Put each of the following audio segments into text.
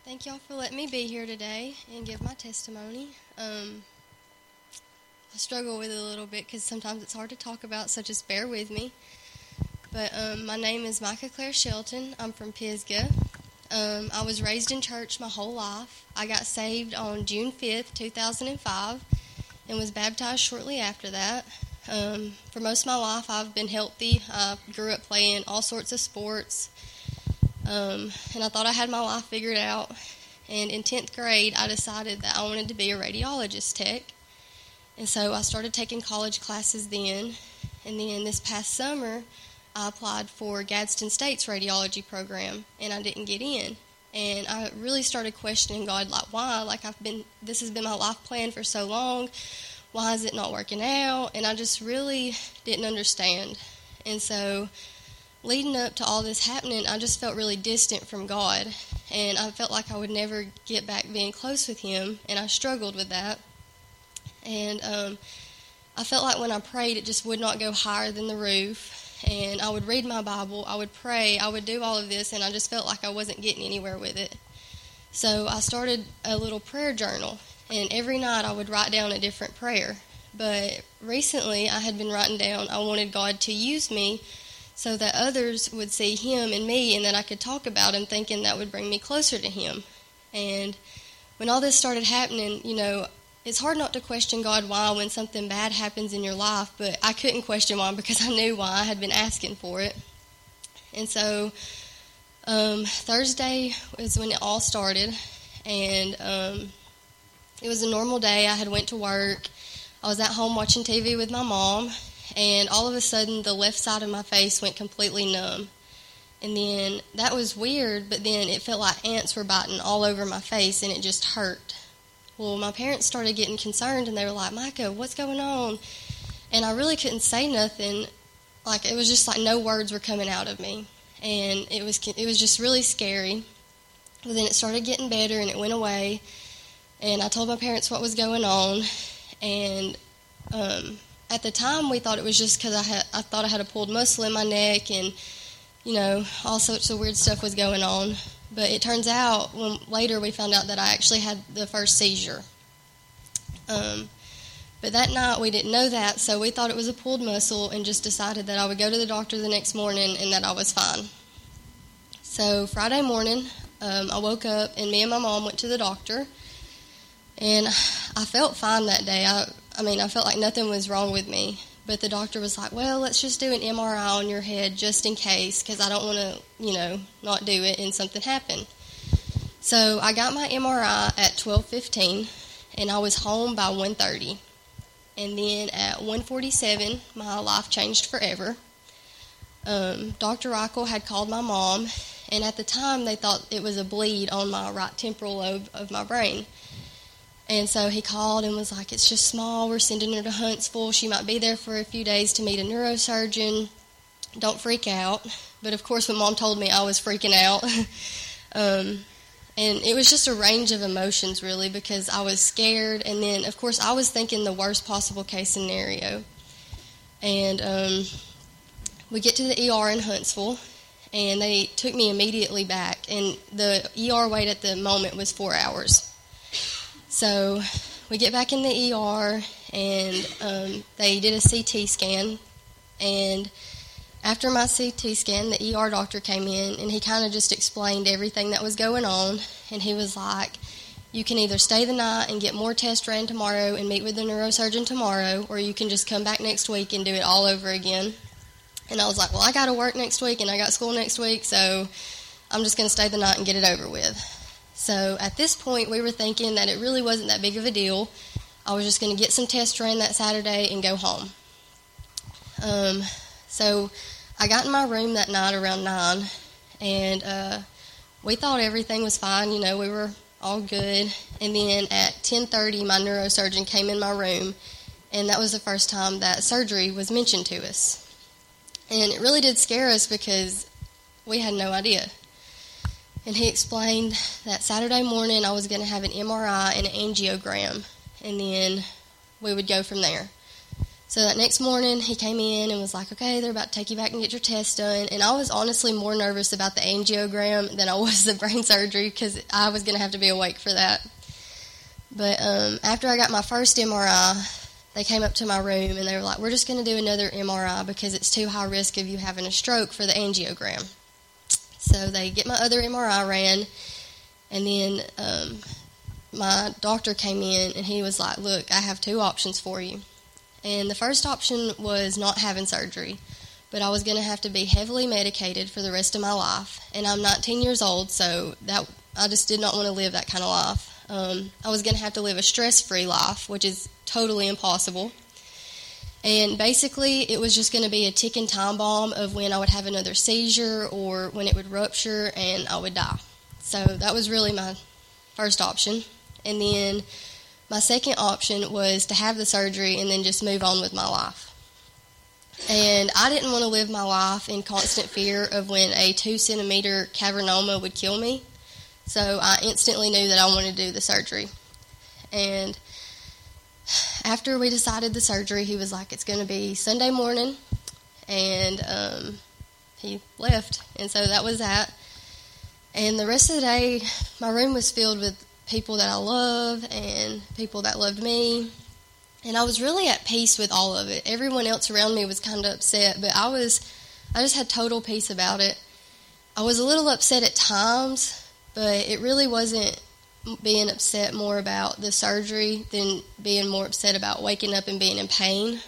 Thank y'all for letting me be here today and give my testimony. I struggle with it a little bit because sometimes it's hard to talk about, so just bear with me. But my name is Micah Claire Shelton. I'm from Pisgah. I was raised in church my whole life. I got saved on June 5th, 2005, and was baptized shortly after that. For most of my life, I've been healthy. I grew up playing all sorts of sports. And I thought I had my life figured out. And in 10th grade, I decided that I wanted to be a radiologist tech. And so I started taking college classes then. And then this past summer, I applied for Gadsden State's radiology program, and I didn't get in. And I really started questioning God, like, why? Like, this has been my life plan for so long. Why is it not working out? And I just really didn't understand. And so leading up to all this happening, I just felt really distant from God, and I felt like I would never get back being close with Him, and I struggled with that. And I felt like when I prayed, it just would not go higher than the roof, and I would read my Bible, I would pray, I would do all of this, and I just felt like I wasn't getting anywhere with it. So I started a little prayer journal, and every night I would write down a different prayer. But recently I had been writing down I wanted God to use me so that others would see Him in me and that I could talk about Him, thinking that would bring me closer to Him. And when all this started happening, it's hard not to question God why when something bad happens in your life, but I couldn't question why because I knew why. I had been asking for it. And so Thursday was when it all started, and it was a normal day. I had went to work. I was at home watching TV with my mom, and all of a sudden the left side of my face went completely numb. And then that was weird, but then it felt like ants were biting all over my face, and it just hurt. Well, my parents started getting concerned, and they were like, Micah, what's going on? And I really couldn't say nothing. Like, it was just like no words were coming out of me. And it was just really scary. But then it started getting better, and it went away. And I told my parents what was going on. And at the time, we thought it was just because I thought I had a pulled muscle in my neck, and all sorts of weird stuff was going on. But it turns out, later we found out that I actually had the first seizure. But that night we didn't know that, so we thought it was a pulled muscle and just decided that I would go to the doctor the next morning and that I was fine. So Friday morning, I woke up and me and my mom went to the doctor, and I felt fine that day. I felt like nothing was wrong with me. But the doctor was like, well, let's just do an MRI on your head just in case, because I don't want to, not do it and something happen. So I got my MRI at 12:15, and I was home by 1:30. And then at 1:47, my life changed forever. Dr. Reichel had called my mom, and at the time they thought it was a bleed on my right temporal lobe of my brain. And so he called and was like, it's just small, we're sending her to Huntsville, she might be there for a few days to meet a neurosurgeon, don't freak out. But of course when Mom told me, I was freaking out. And it was just a range of emotions really, because I was scared, and then of course I was thinking the worst possible case scenario. And we get to the ER in Huntsville, and they took me immediately back, and the ER wait at the moment was 4 hours. So we get back in the ER, and they did a CT scan, and after my CT scan, the ER doctor came in, and he kind of just explained everything that was going on, and he was like, you can either stay the night and get more tests ran tomorrow and meet with the neurosurgeon tomorrow, or you can just come back next week and do it all over again. And I was like, well, I got to work next week, and I got school next week, so I'm just going to stay the night and get it over with. So at this point, we were thinking that it really wasn't that big of a deal. I was just going to get some tests ran that Saturday and go home. So I got in my room that night around 9, and we thought everything was fine. We were all good. And then at 10:30, my neurosurgeon came in my room, and that was the first time that surgery was mentioned to us. And it really did scare us because we had no idea. And he explained that Saturday morning I was going to have an MRI and an angiogram, and then we would go from there. So that next morning, he came in and was like, okay, they're about to take you back and get your test done. And I was honestly more nervous about the angiogram than I was the brain surgery because I was going to have to be awake for that. But after I got my first MRI, they came up to my room and they were like, we're just going to do another MRI because it's too high risk of you having a stroke for the angiogram. So they get my other MRI ran, and then my doctor came in and he was like, look, I have two options for you. And the first option was not having surgery, but I was going to have to be heavily medicated for the rest of my life. And I'm 19 years old, so that I just did not want to live that kind of life. I was going to have to live a stress-free life, which is totally impossible. And basically, it was just going to be a ticking time bomb of when I would have another seizure or when it would rupture and I would die. So that was really my first option. And then my second option was to have the surgery and then just move on with my life. And I didn't want to live my life in constant fear of when a 2-centimeter cavernoma would kill me. So I instantly knew that I wanted to do the surgery. And after we decided the surgery, he was like, it's going to be Sunday morning. And he left. And so that was that. And the rest of the day, my room was filled with people that I love and people that loved me. And I was really at peace with all of it. Everyone else around me was kind of upset, but I just had total peace about it. I was a little upset at times, but it really wasn't being upset more about the surgery than being more upset about waking up and being in pain.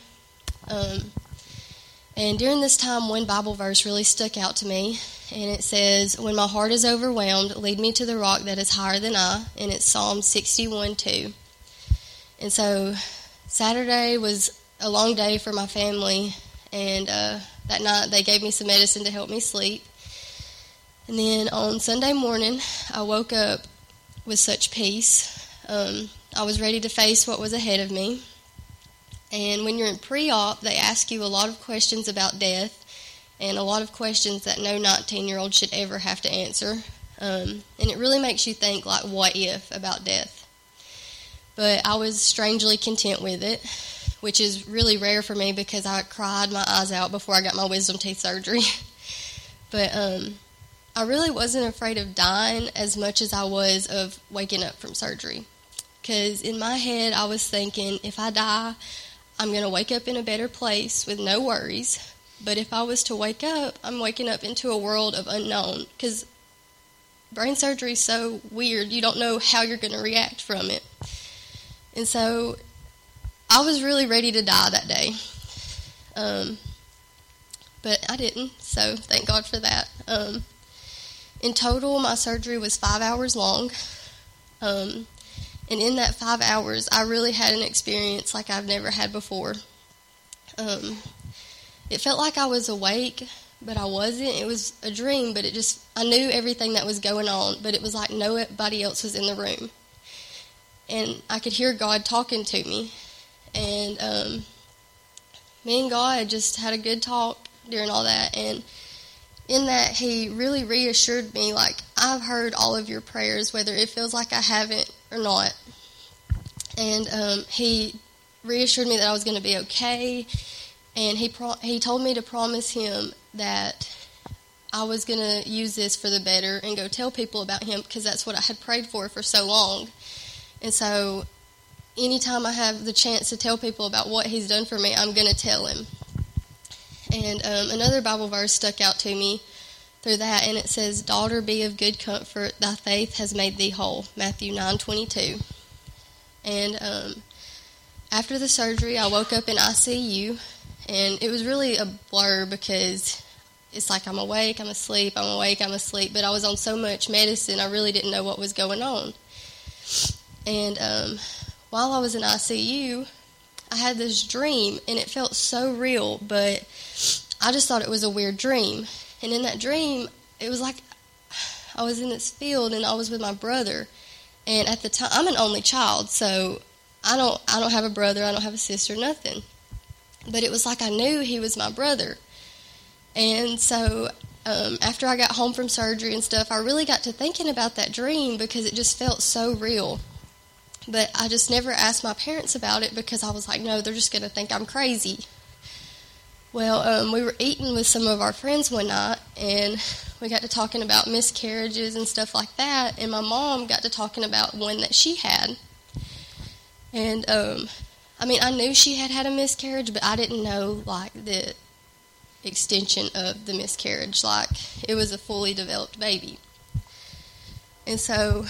And during this time, one Bible verse really stuck out to me. And it says, when my heart is overwhelmed, lead me to the rock that is higher than I. And it's Psalm 61:2. And so Saturday was a long day for my family. And that night they gave me some medicine to help me sleep. And then on Sunday morning, I woke up with such peace. I was ready to face what was ahead of me. And when you're in pre-op, they ask you a lot of questions about death. And a lot of questions that no 19-year-old should ever have to answer. And it really makes you think, like, what if about death? But I was strangely content with it, which is really rare for me because I cried my eyes out before I got my wisdom teeth surgery. But I really wasn't afraid of dying as much as I was of waking up from surgery. Because in my head, I was thinking, if I die, I'm going to wake up in a better place with no worries. But if I was to wake up, I'm waking up into a world of unknown because brain surgery is so weird. You don't know how you're going to react from it. And so I was really ready to die that day. But I didn't, so thank God for that. In total, my surgery was 5 hours long. And in that 5 hours, I really had an experience like I've never had before. It felt like I was awake, but I wasn't. It was a dream, but I knew everything that was going on, but it was like nobody else was in the room. And I could hear God talking to me. And me and God just had a good talk during all that. And in that, He really reassured me, like, I've heard all of your prayers, whether it feels like I haven't or not. And He reassured me that I was going to be okay. And he told me to promise Him that I was going to use this for the better and go tell people about Him because that's what I had prayed for so long. And so anytime I have the chance to tell people about what He's done for me, I'm going to tell Him. And another Bible verse stuck out to me through that, and it says, daughter, be of good comfort, thy faith has made thee whole, Matthew 9:22. And after the surgery, I woke up in ICU. And it was really a blur because it's like I'm awake, I'm asleep, I'm awake, I'm asleep. But I was on so much medicine, I really didn't know what was going on. And while I was in ICU, I had this dream, and it felt so real, but I just thought it was a weird dream. And in that dream, it was like I was in this field, and I was with my brother. And at the time, I'm an only child, so I don't have a brother, I don't have a sister, nothing. But it was like I knew he was my brother. And so after I got home from surgery and stuff, I really got to thinking about that dream because it just felt so real. But I just never asked my parents about it because I was like, no, they're just going to think I'm crazy. Well, we were eating with some of our friends one night, and we got to talking about miscarriages and stuff like that, and my mom got to talking about one that she had. And, I knew she had a miscarriage, but I didn't know, like, the extension of the miscarriage. Like, it was a fully developed baby. And so,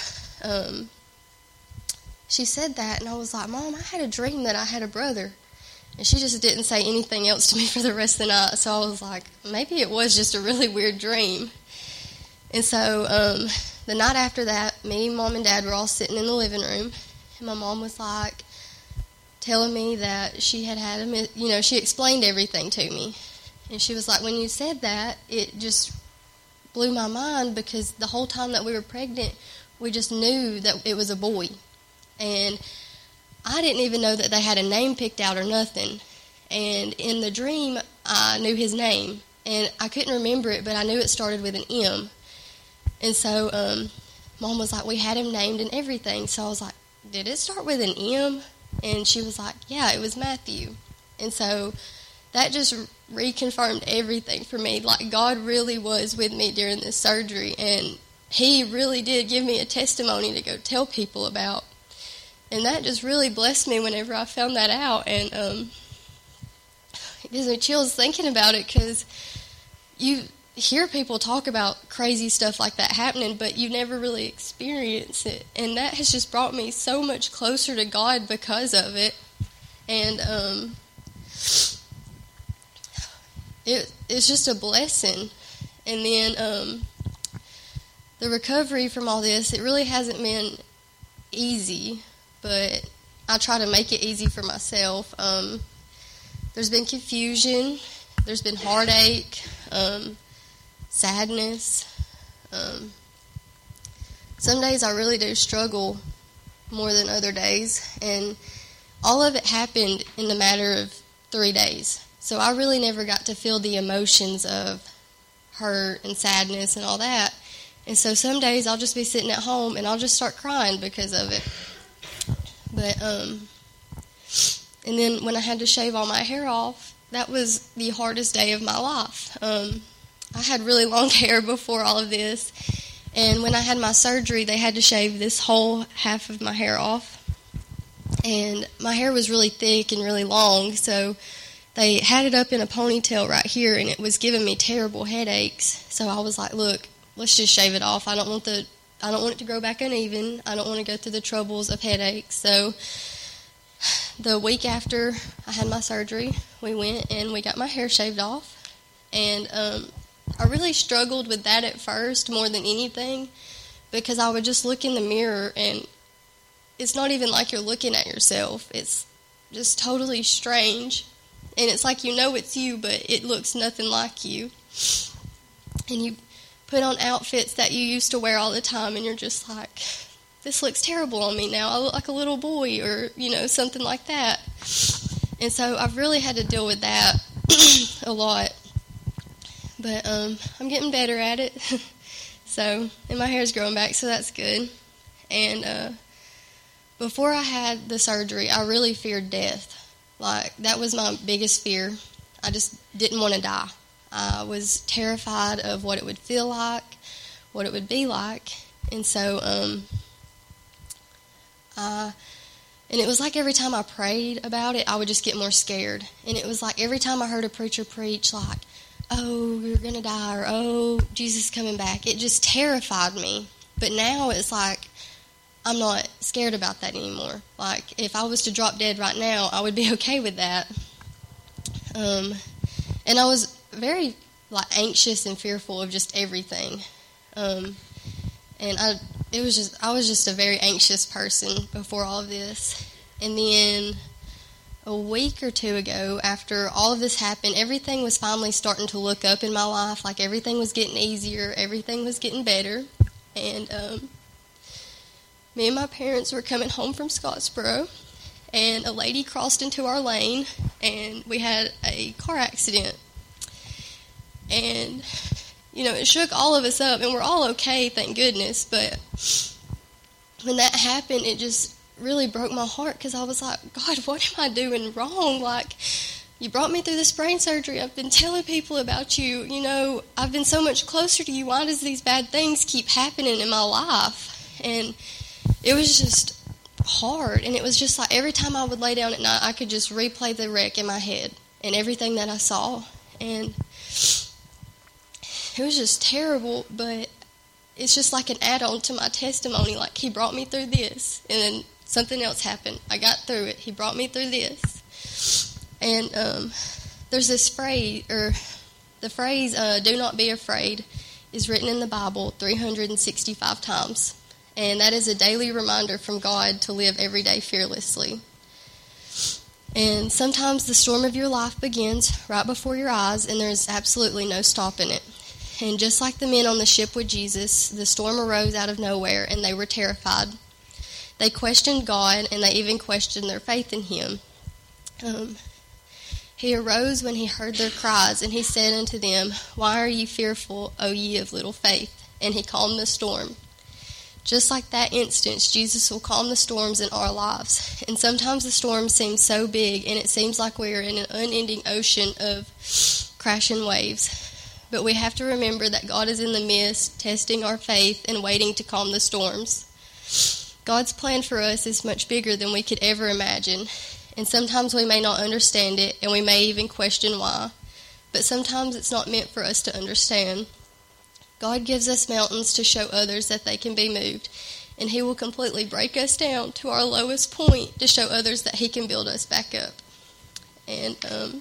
she said that, and I was like, Mom, I had a dream that I had a brother. And she just didn't say anything else to me for the rest of the night. So I was like, maybe it was just a really weird dream. And so the night after that, me, Mom, and Dad were all sitting in the living room. And my mom was like telling me that she had she explained everything to me. And she was like, when you said that, it just blew my mind because the whole time that we were pregnant, we just knew that it was a boy. And I didn't even know that they had a name picked out or nothing. And in the dream, I knew his name. And I couldn't remember it, but I knew it started with an M. And so Mom was like, we had him named and everything. So I was like, did it start with an M? And she was like, yeah, it was Matthew. And so that just reconfirmed everything for me. Like, God really was with me during this surgery. And he really did give me a testimony to go tell people about. And that just really blessed me whenever I found that out. And it gives me chills thinking about it because you hear people talk about crazy stuff like that happening, but you never really experience it. And that has just brought me so much closer to God because of it. And it's just a blessing. And then the recovery from all this, it really hasn't been easy. But I try to make it easy for myself. There's been confusion. There's been heartache, sadness. Some days I really do struggle more than other days. And all of it happened in the matter of 3 days. So I really never got to feel the emotions of hurt and sadness and all that. And so some days I'll just be sitting at home and I'll just start crying because of it. But, and then when I had to shave all my hair off, that was the hardest day of my life. I had really long hair before all of this, and when I had my surgery, they had to shave this whole half of my hair off, and my hair was really thick and really long, so they had it up in a ponytail right here, and it was giving me terrible headaches, so I was like, look, let's just shave it off. I don't want it to grow back uneven. I don't want to go through the troubles of headaches. So the week after I had my surgery, we went and we got my hair shaved off. And I really struggled with that at first more than anything because I would just look in the mirror and it's not even like you're looking at yourself. It's just totally strange. And it's like you know it's you, but it looks nothing like you. And you put on outfits that you used to wear all the time, and you're just like, this looks terrible on me now. I look like a little boy, or, something like that. And so I've really had to deal with that a lot. But I'm getting better at it. And my hair's growing back, so that's good. And before I had the surgery, I really feared death. Like, that was my biggest fear. I just didn't want to die. I was terrified of what it would feel like, what it would be like. And so, and it was like every time I prayed about it, I would just get more scared. And it was like every time I heard a preacher preach, like, oh, you're going to die, or oh, Jesus is coming back, it just terrified me. But now it's like, I'm not scared about that anymore. Like, if I was to drop dead right now, I would be okay with that. And I was very anxious and fearful of just everything. And I was just a very anxious person before all of this. And then a week or two ago, after all of this happened, everything was finally starting to look up in my life. Like, everything was getting easier, everything was getting better. And me and my parents were coming home from Scottsboro, and a lady crossed into our lane, and we had a car accident. And, it shook all of us up, and we're all okay, thank goodness. But when that happened, it just really broke my heart because I was like, God, what am I doing wrong? Like, you brought me through this brain surgery. I've been telling people about you. You know, I've been so much closer to you. Why does these bad things keep happening in my life? And it was just hard. And it was just like every time I would lay down at night, I could just replay the wreck in my head and everything that I saw. And it was just terrible, but it's just like an add-on to my testimony. Like, he brought me through this, and then something else happened. I got through it. He brought me through this. And there's this phrase, or the phrase, do not be afraid, is written in the Bible 365 times. And that is a daily reminder from God to live every day fearlessly. And sometimes the storm of your life begins right before your eyes, and there's absolutely no stopping it. And just like the men on the ship with Jesus, the storm arose out of nowhere, and they were terrified. They questioned God, and they even questioned their faith in him. He arose when he heard their cries, and he said unto them, Why are ye fearful, O ye of little faith? And he calmed the storm. Just like that instance, Jesus will calm the storms in our lives. And sometimes the storms seem so big, and it seems like we are in an unending ocean of crashing waves. But we have to remember that God is in the midst, testing our faith and waiting to calm the storms. God's plan for us is much bigger than we could ever imagine. And sometimes we may not understand it, and we may even question why. But sometimes it's not meant for us to understand. God gives us mountains to show others that they can be moved. And he will completely break us down to our lowest point to show others that he can build us back up. And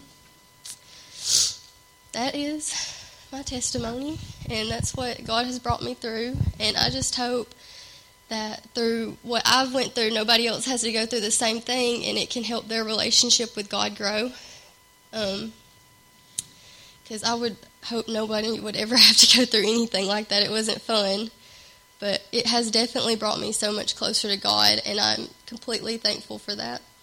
that is my testimony. And that's what God has brought me through. And I just hope that through what I've went through, nobody else has to go through the same thing, and it can help their relationship with God grow. Because I would hope nobody would ever have to go through anything like that. It wasn't fun, but it has definitely brought me so much closer to God, and I'm completely thankful for that.